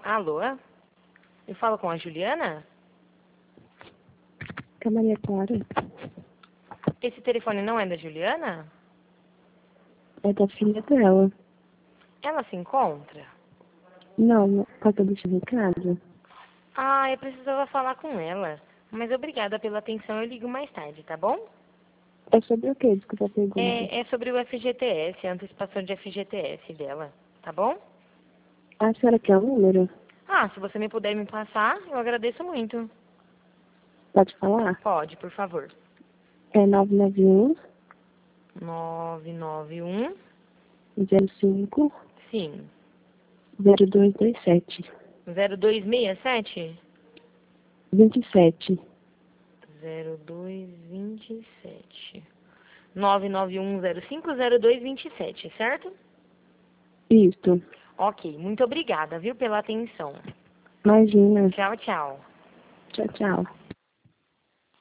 Alô? Eu falo com a Juliana? Que a Maria Clara Esse telefone não é da Juliana? é da filha dela. Ela se encontra? Não, pode deixar recado? Ah, eu precisava falar com ela. Mas obrigada pela atenção, eu ligo mais tarde, tá bom? É sobre o que? Desculpa a pergunta. É sobre o FGTS, a antecipação de FGTS dela, tá bom? A senhora quer o número? Ah, se você me puder me passar, eu agradeço muito. Pode falar? Pode, por favor. É 991 991, 05 sim. 0227 0267? 27. 0227. 991050227, certo? Isso. Ok, muito obrigada, viu, pela atenção. Imagina. Tchau, tchau. Tchau, tchau.